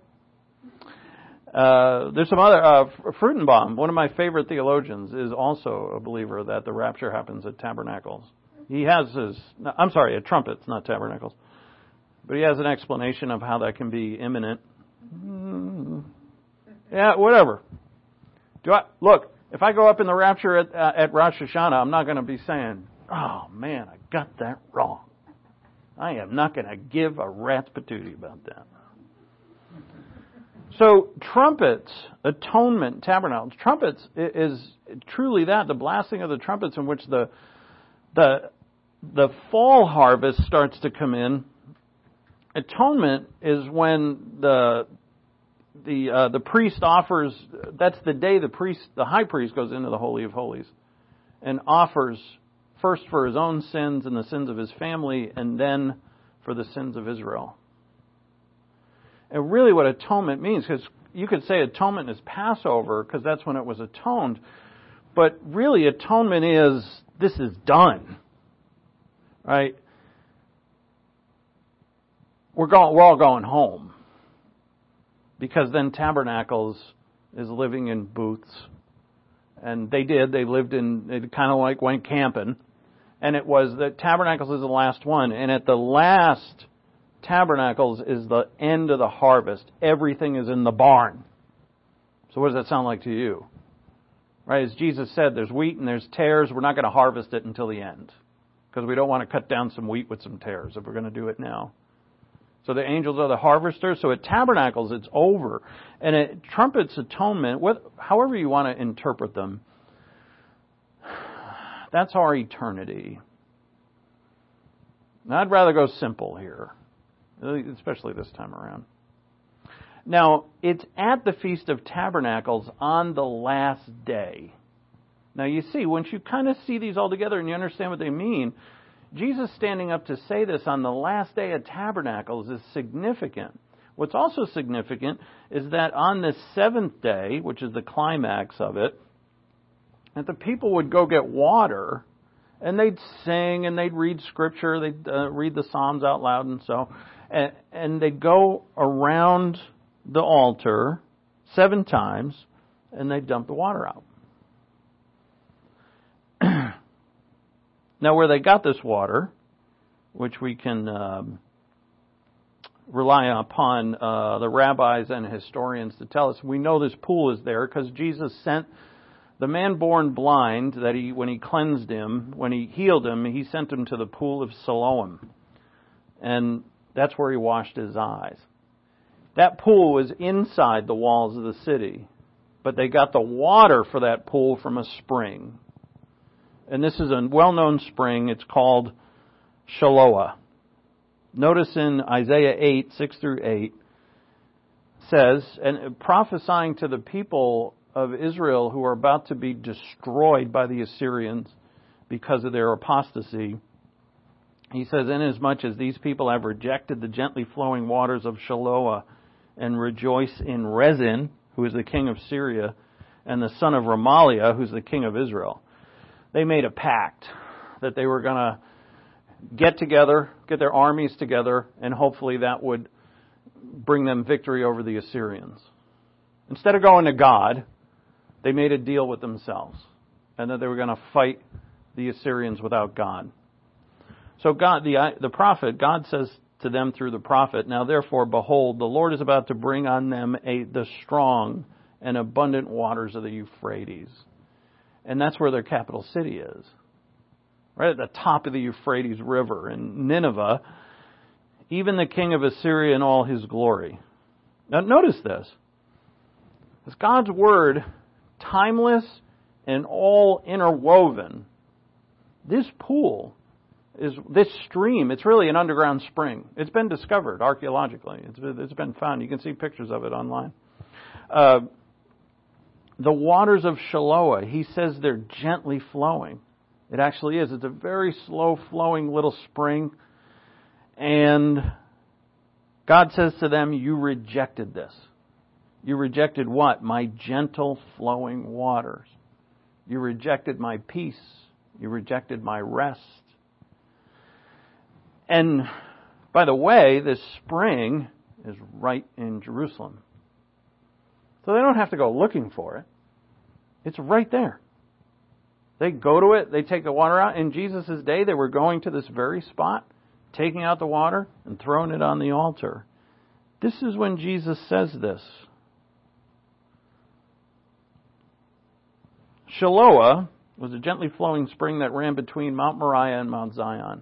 Uh, there's some other, uh, Frutenbaum, one of my favorite theologians, is also a believer that the rapture happens at tabernacles. He has his, I'm sorry, at trumpets, not tabernacles. But he has an explanation of how that can be imminent. Mm, yeah, whatever. Do I, look, if I go up in the rapture at, uh, at Rosh Hashanah, I'm not going to be saying, oh man, I got that wrong. I am not going to give a rat's patootie about that. So trumpets, atonement, tabernacles. Trumpets is truly that, the blasting of the trumpets in which the the the fall harvest starts to come in. Atonement is when the the uh, the priest offers. That's the day the priest, the high priest, goes into the Holy of Holies and offers first for his own sins and the sins of his family, and then for the sins of Israel. And really, what atonement means, because you could say atonement is Passover, because that's when it was atoned. But really, atonement is this is done, right? We're going. We're all going home. Because then Tabernacles is living in booths. And they did. They lived in, it kind of like went camping. And it was that Tabernacles is the last one. And at the last Tabernacles is the end of the harvest. Everything is in the barn. So what does that sound like to you? Right? As Jesus said, there's wheat and there's tares. We're not going to harvest it until the end. Because we don't want to cut down some wheat with some tares if we're going to do it now. So the angels are the harvesters. So at Tabernacles, it's over. And at Trumpets, atonement, what, however you want to interpret them, that's our eternity. Now, I'd rather go simple here, especially this time around. Now, it's at the Feast of Tabernacles on the last day. Now, you see, once you kind of see these all together and you understand what they mean, Jesus standing up to say this on the last day of Tabernacles is significant. What's also significant is that on the seventh day, which is the climax of it, that the people would go get water, and they'd sing, and they'd read Scripture, they'd uh, read the Psalms out loud, and so, and, and they'd go around the altar seven times, and they'd dump the water out. Now, where they got this water, which we can um, rely upon uh, the rabbis and historians to tell us, we know this pool is there because Jesus sent the man born blind, that he, when he cleansed him, when he healed him, he sent him to the pool of Siloam. And that's where he washed his eyes. That pool was inside the walls of the city. but they got the water for that pool from a spring. And this is a well-known spring. It's called Shiloah. Notice in Isaiah eight, six through eight, says, and prophesying to the people of Israel who are about to be destroyed by the Assyrians because of their apostasy, he says, inasmuch as these people have rejected the gently flowing waters of Shiloah and rejoice in Rezin, who is the king of Syria, and the son of Remaliah, who's the king of Israel. They made a pact that they were going to get together, get their armies together, and hopefully that would bring them victory over the Assyrians. Instead of going to God, they made a deal with themselves, and that they were going to fight the Assyrians without God. So God, the the prophet, God says to them through the prophet, now therefore, behold, the Lord is about to bring on them a, the strong and abundant waters of the Euphrates. And that's where their capital city is. Right at the top of the Euphrates River in Nineveh, even the king of Assyria in all his glory. Now notice this. It's God's word, timeless and all interwoven. This pool is this stream. It's really an underground spring. It's been discovered archaeologically. It's, it's been found. You can see pictures of it online. Uh, the waters of Shiloah, he says they're gently flowing. It actually is. It's a very slow-flowing little spring. And God says to them, you rejected this. You rejected what? My gentle flowing waters. You rejected my peace. You rejected my rest. And by the way, this spring is right in Jerusalem. So they don't have to go looking for it. It's right there. They go to it, they take the water out. In Jesus' day, they were going to this very spot, taking out the water and throwing it on the altar. This is when Jesus says this. Shiloah was a gently flowing spring that ran between Mount Moriah and Mount Zion.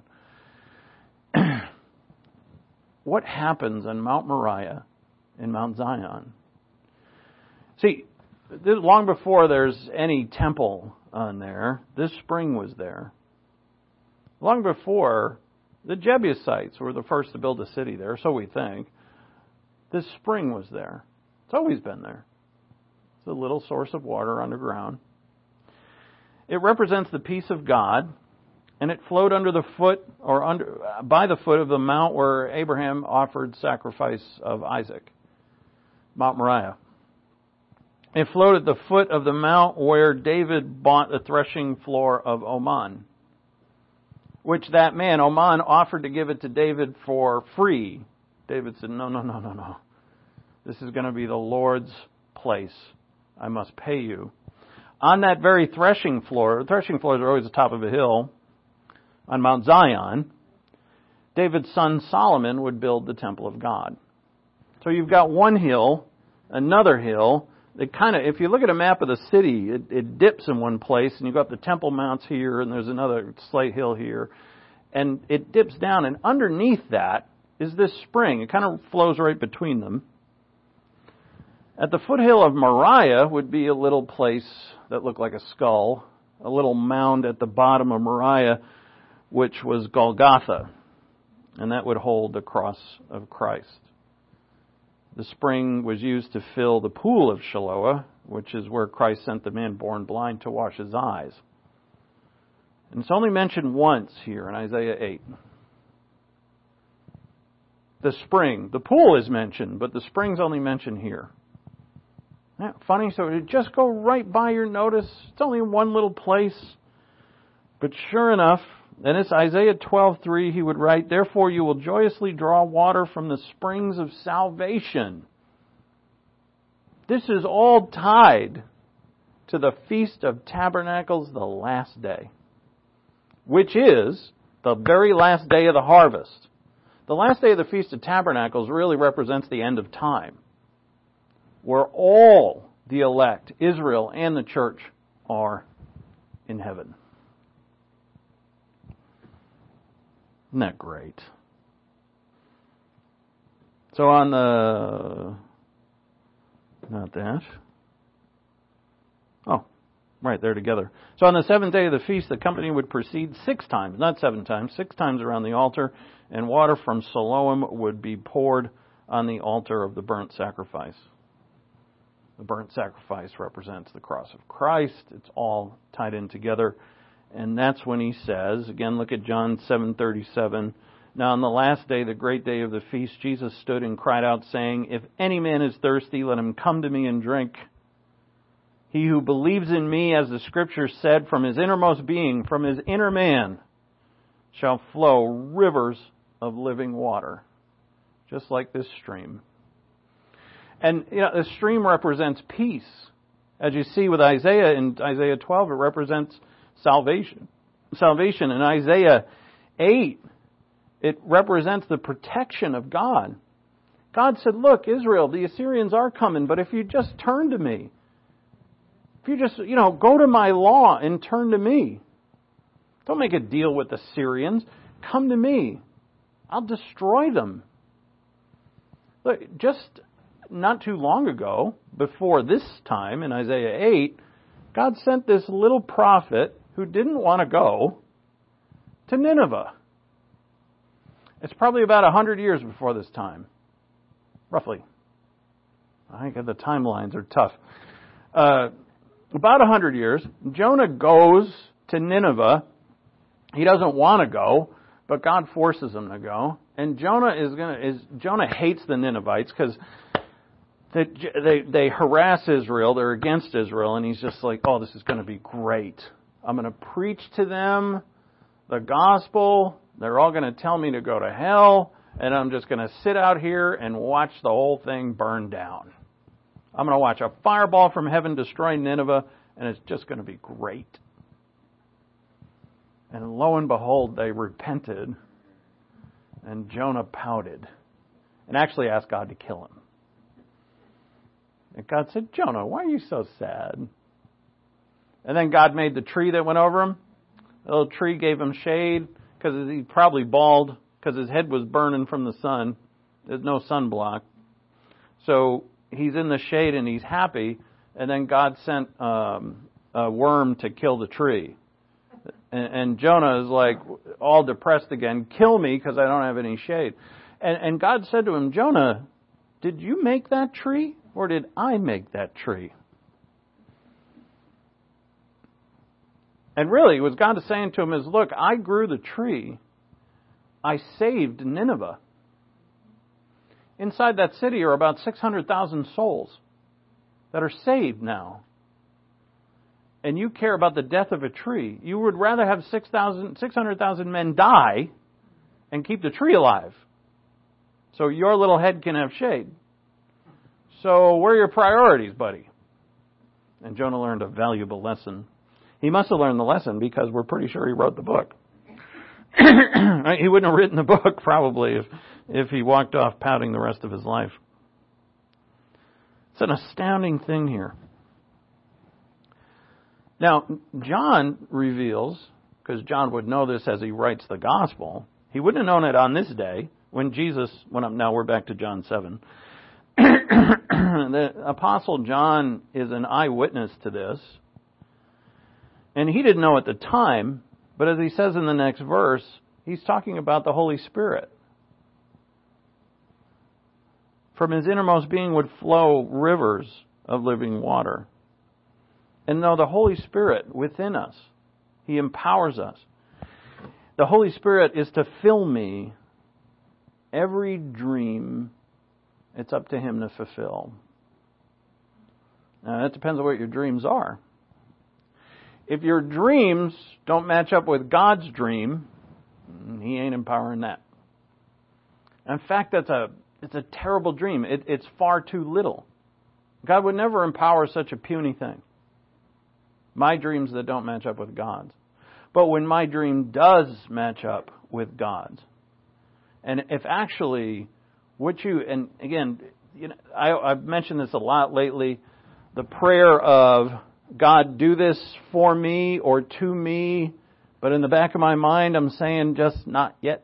What happens on Mount Moriah and Mount Zion? See, this, long before there's any temple on there, this spring was there. Long before, the Jebusites were the first to build a city there, so we think. This spring was there. It's always been there. It's a little source of water underground. It represents the peace of God, and it flowed under the foot, or under by the foot of the mount where Abraham offered sacrifice of Isaac, Mount Moriah. It flowed at the foot of the mount where David bought the threshing floor of Oman, which that man, Oman, offered to give it to David for free. David said, no, no, no, no, no. This is going to be the Lord's place. I must pay you. On that very threshing floor, threshing floors are always the top of a hill, on Mount Zion, David's son Solomon would build the temple of God. So you've got one hill, another hill. It kind of, if you look at a map of the city, it, it dips in one place, and you've got the Temple Mounts here, and there's another slight hill here, and it dips down, and underneath that is this spring. It kind of flows right between them. At the foothill of Moriah would be a little place that looked like a skull, a little mound at the bottom of Moriah, which was Golgotha, and that would hold the cross of Christ. The spring was used to fill the pool of Shiloah, which is where Christ sent the man born blind to wash his eyes. And it's only mentioned once here in Isaiah eight. The spring, the pool is mentioned, but the spring's only mentioned here. Isn't that funny? So it just go right by your notice. It's only one little place. But sure enough, and it's Isaiah twelve three, he would write, therefore you will joyously draw water from the springs of salvation. This is all tied to the Feast of Tabernacles, the last day, which is the very last day of the harvest. The last day of the Feast of Tabernacles really represents the end of time, where all the elect, Israel and the church, are in heaven. Isn't that great? So on the, not that, right there together. So on the seventh day of the feast, the company would proceed six times, not seven times, six times around the altar, and water from Siloam would be poured on the altar of the burnt sacrifice. The burnt sacrifice represents the cross of Christ. It's all tied in together. And that's when he says, again, look at John seven thirty-seven. Now on the last day, the great day of the feast, Jesus stood and cried out, saying, "If any man is thirsty, let him come to me and drink. He who believes in me, as the Scripture said, from his innermost being, from his inner man, shall flow rivers of living water." Just like this stream. And you know, the stream represents peace. As you see with Isaiah in Isaiah twelve, it represents salvation. Salvation in Isaiah eight, it represents the protection of God. God said, "Look, Israel, the Assyrians are coming, but if you just turn to me, if you just, you know, go to my law and turn to me. Don't make a deal with the Syrians. Come to me. I'll destroy them." Look, just not too long ago, before this time in Isaiah eight, God sent this little prophet who didn't want to go to Nineveh. It's probably about a hundred years before this time, roughly. I think the timelines are tough. Uh, about a hundred years, Jonah goes to Nineveh. He doesn't want to go, but God forces him to go. And Jonah is gonna is Jonah hates the Ninevites because they, they they harass Israel. They're against Israel, and he's just like, "Oh, this is going to be great. I'm going to preach to them the gospel. They're all going to tell me to go to hell, and I'm just going to sit out here and watch the whole thing burn down. I'm going to watch a fireball from heaven destroy Nineveh, and it's just going to be great." And lo and behold, they repented, and Jonah pouted and actually asked God to kill him. And God said, "Jonah, why are you so sad?" And then God made the tree that went over him. The little tree gave him shade because he probably bald because his head was burning from the sun. There's no sunblock. So he's in the shade and he's happy. And then God sent um, a worm to kill the tree. And, and Jonah is like all depressed again. "Kill me because I don't have any shade." And, and God said to him, "Jonah, did you make that tree or did I make that tree?" And really, what God is saying to him is, look, I grew the tree. I saved Nineveh. Inside that city are about six hundred thousand souls that are saved now. And you care about the death of a tree. You would rather have six hundred thousand men die and keep the tree alive so your little head can have shade. So where are your priorities, buddy? And Jonah learned a valuable lesson. He must have learned the lesson because we're pretty sure he wrote the book. He wouldn't have written the book probably if, if he walked off pouting the rest of his life. It's an astounding thing here. Now, John reveals, because John would know this as he writes the gospel, he wouldn't have known it on this day when Jesus, when I'm, now we're back to John seven. The Apostle John is an eyewitness to this. And he didn't know at the time, but as he says in the next verse, he's talking about the Holy Spirit. From his innermost being would flow rivers of living water. And though the Holy Spirit within us, He empowers us. The Holy Spirit is to fill me. Every dream, it's up to Him to fulfill. Now, that depends on what your dreams are. If your dreams don't match up with God's dream, He ain't empowering that. In fact, that's a it's a terrible dream. It, it's far too little. God would never empower such a puny thing. My dreams that don't match up with God's. But when my dream does match up with God's, and if actually what you, and again, you know, I, I've mentioned this a lot lately, the prayer of, God, do this for me or to me, but in the back of my mind, I'm saying just not yet.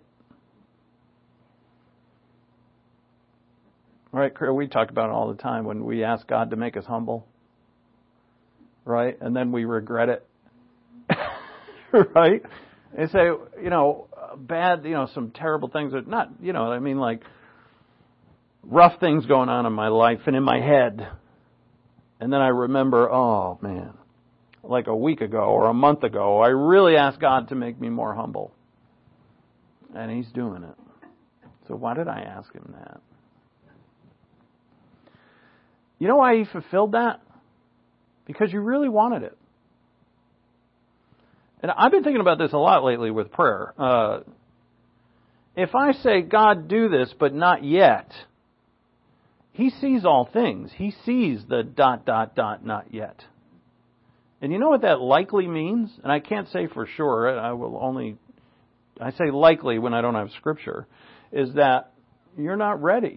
Right, we talk about it all the time when we ask God to make us humble. right? And then we regret it, right? And say, you know, bad, you know, some terrible things are not, you know, I mean, like rough things going on in my life and in my head. And then I remember, oh man, like a week ago or a month ago, I really asked God to make me more humble. And He's doing it. So why did I ask Him that? You know why He fulfilled that? Because you really wanted it. And I've been thinking about this a lot lately with prayer. Uh, if I say, God, do this, but not yet, He sees all things. He sees the dot, dot, dot, not yet. And you know what that likely means? And I can't say for sure. I will only, I say likely when I don't have Scripture, is that you're not ready.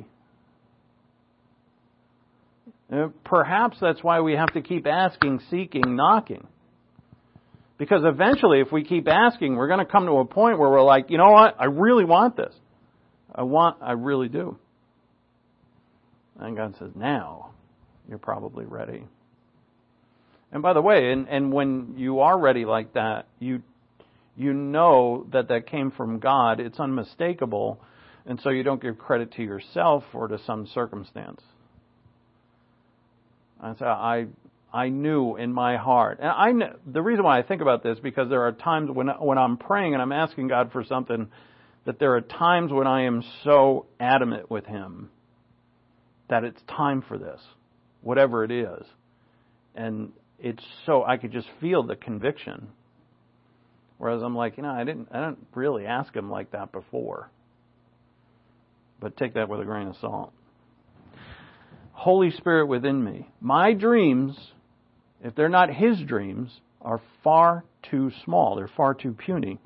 And perhaps that's why we have to keep asking, seeking, knocking. Because eventually, if we keep asking, we're going to come to a point where we're like, you know what? I really want this. I want, I really do. And God says, now you're probably ready. And by the way, and, and when you are ready like that, you you know that that came from God. It's unmistakable. And so you don't give credit to yourself or to some circumstance. And so I I knew in my heart. And I know, the reason why I think about this, because there are times when when I'm praying and I'm asking God for something, that there are times when I am so adamant with Him that it's time for this, whatever it is. And it's so, I could just feel the conviction. Whereas I'm like, you know, I didn't, I didn't really ask Him like that before. But take that with a grain of salt. Holy Spirit within me. My dreams, if they're not His dreams, are far too small. They're far too puny.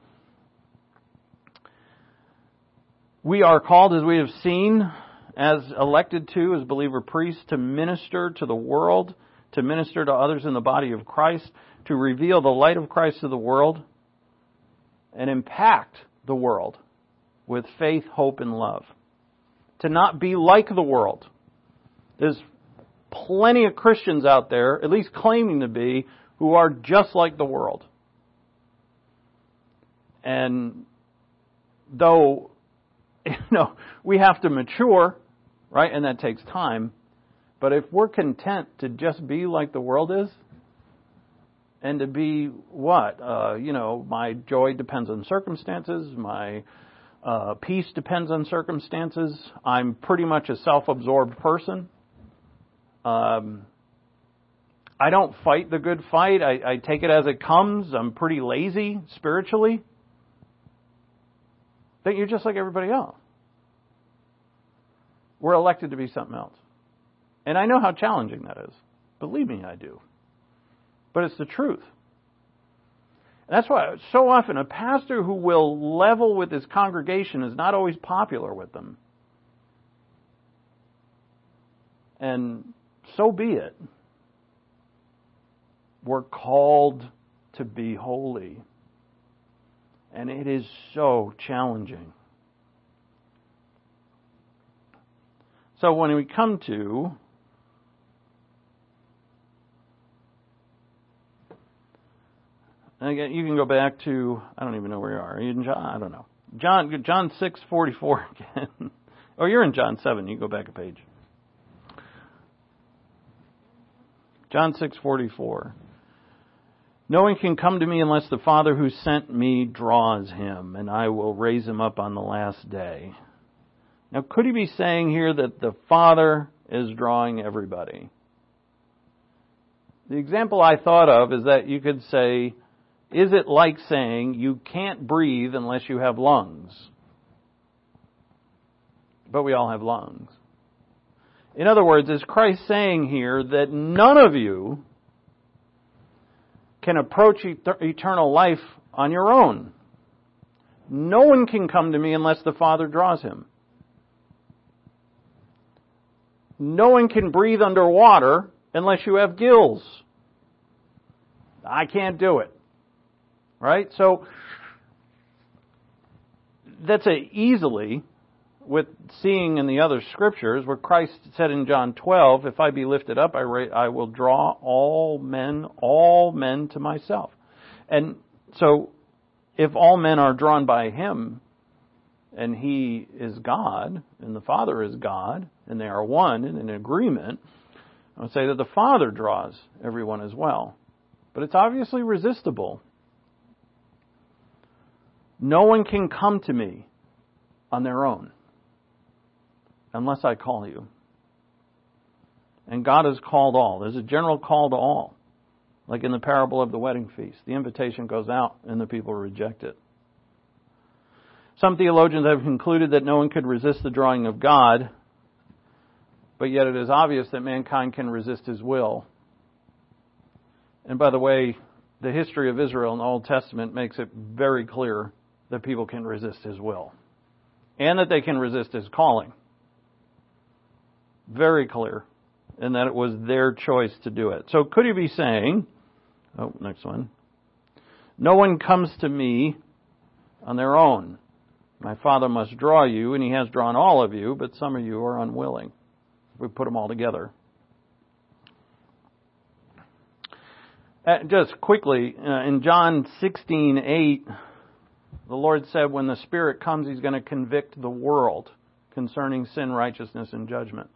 We are called, as we have seen, as elected to, as believer priests, to minister to the world, to minister to others in the body of Christ, to reveal the light of Christ to the world, and impact the world with faith, hope, and love. To not be like the world. There's plenty of Christians out there, at least claiming to be, who are just like the world. And though, you know, we have to mature, right? And that takes time. But if we're content to just be like the world is, and to be what? Uh, you know, my joy depends on circumstances. My uh, peace depends on circumstances. I'm pretty much a self-absorbed person. Um, I don't fight the good fight. I, I take it as it comes. I'm pretty lazy spiritually. Then you're just like everybody else. We're elected to be something else. And I know how challenging that is. Believe me, I do. But it's the truth. And that's why so often a pastor who will level with his congregation is not always popular with them. And so be it. We're called to be holy. And it is so challenging. So when we come to and again, you can go back to, I don't even know where you are. Are you in John? I don't know. John John six forty-four again. Oh, you're in John seven. You go back a page. John six forty-four. No one can come to me unless the Father who sent me draws him, and I will raise him up on the last day. Now, could he be saying here that the Father is drawing everybody? The example I thought of is that you could say, is it like saying you can't breathe unless you have lungs? But we all have lungs. In other words, is Christ saying here that none of you can approach eternal life on your own? No one can come to me unless the Father draws him. No one can breathe underwater unless you have gills. I can't do it. Right? So, that's a easily, with seeing in the other scriptures where Christ said in John twelve, if I be lifted up, I, ra- I will draw all men, all men to myself. And so if all men are drawn by him, and he is God, and the Father is God, and they are one and in agreement, I would say that the Father draws everyone as well. But it's obviously resistible. No one can come to me on their own unless I call you. And God has called all. There's a general call to all. Like in the parable of the wedding feast. The invitation goes out and the people reject it. Some theologians have concluded that no one could resist the drawing of God, but yet it is obvious that mankind can resist his will. And by the way, the history of Israel in the Old Testament makes it very clear that people can resist his will. And that they can resist his calling. Very clear. And that it was their choice to do it. So could he be saying, oh, next one. No one comes to me on their own. My Father must draw you, and he has drawn all of you, but some of you are unwilling. We put them all together. Uh, just quickly, uh, in John sixteen eight, the Lord said when the Spirit comes, he's going to convict the world concerning sin, righteousness, and judgment.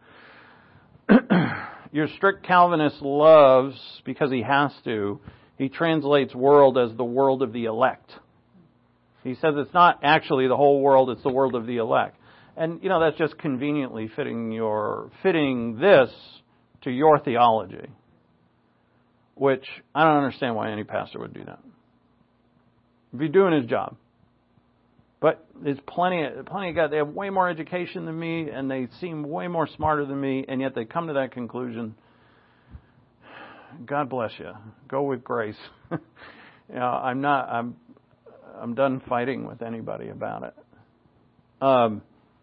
Your strict Calvinist loves, because he has to, he translates world as the world of the elect. He says it's not actually the whole world, it's the world of the elect. And, you know, that's just conveniently fitting your fitting this to your theology, which I don't understand why any pastor would do that. If he's doing his job. But there's plenty of, plenty of guys, they have way more education than me, and they seem way more smarter than me, and yet they come to that conclusion. God bless you. Go with grace. you know, I'm not, I'm, I'm done fighting with anybody about it. Um,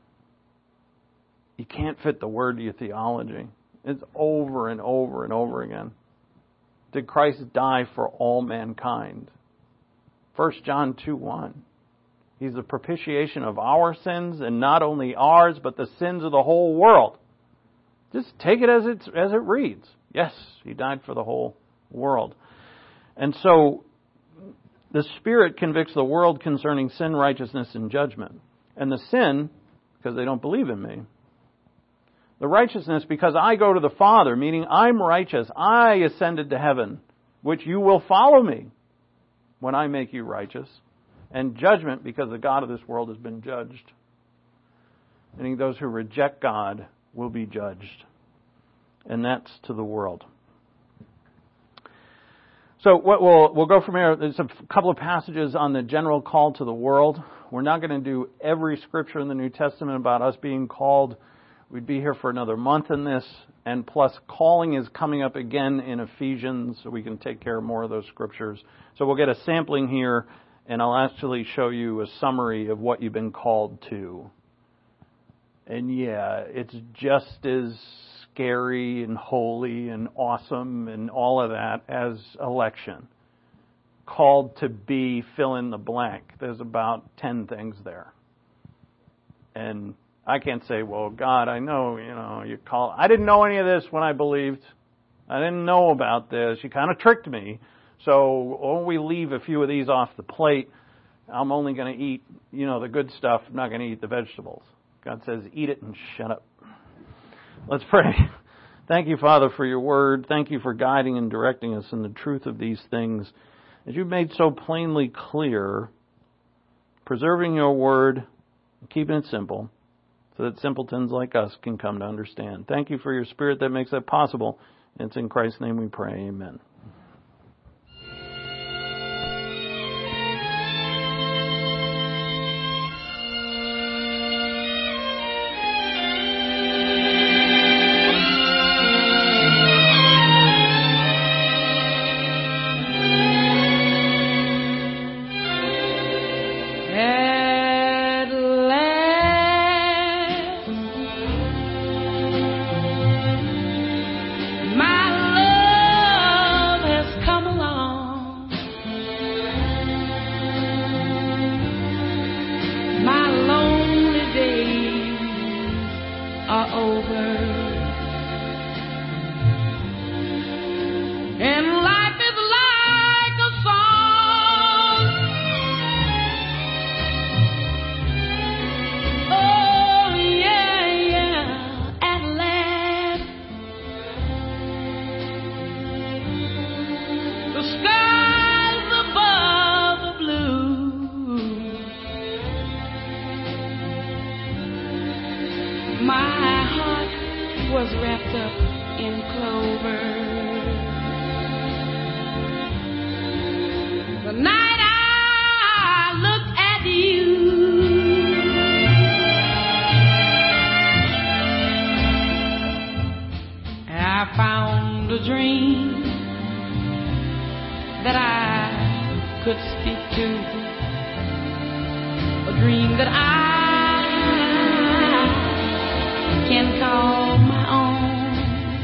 you can't fit the word to your theology. It's over and over and over again. Did Christ die for all mankind? First John two one. He's the propitiation of our sins, and not only ours, but the sins of the whole world. Just take it as it, as it reads. Yes, he died for the whole world. And so, the Spirit convicts the world concerning sin, righteousness, and judgment. And the sin, because they don't believe in me. The righteousness, because I go to the Father, meaning I'm righteous. I ascended to heaven, which you will follow me when I make you righteous. And judgment, because the God of this world has been judged. Meaning those who reject God will be judged. And that's to the world. So what we'll we'll go from here. There's a couple of passages on the general call to the world. We're not going to do every scripture in the New Testament about us being called. We'd be here for another month in this. And plus, calling is coming up again in Ephesians, so we can take care of more of those scriptures. So we'll get a sampling here. And I'll actually show you a summary of what you've been called to. And yeah, it's just as scary and holy and awesome and all of that as election. Called to be fill in the blank. There's about ten things there. And I can't say, well, God, I know, you know, you call. I didn't know any of this when I believed. I didn't know about this. You kind of tricked me. So when we leave a few of these off the plate, I'm only going to eat, you know, the good stuff. I'm not going to eat the vegetables. God says, eat it and shut up. Let's pray. Thank you, Father, for your word. Thank you for guiding and directing us in the truth of these things. As you've made so plainly clear, preserving your word, keeping it simple, so that simpletons like us can come to understand. Thank you for your Spirit that makes that possible. And it's in Christ's name we pray. Amen. My love over. And life is like a song. Oh, yeah, yeah, at last. The skies above the blue. My heart was wrapped up in clover. The night I looked at you, I found a dream that I could speak to, a dream that I can call my own.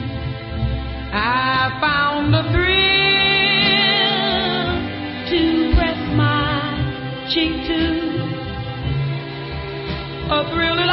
I found a thrill to press my cheek to, a thrill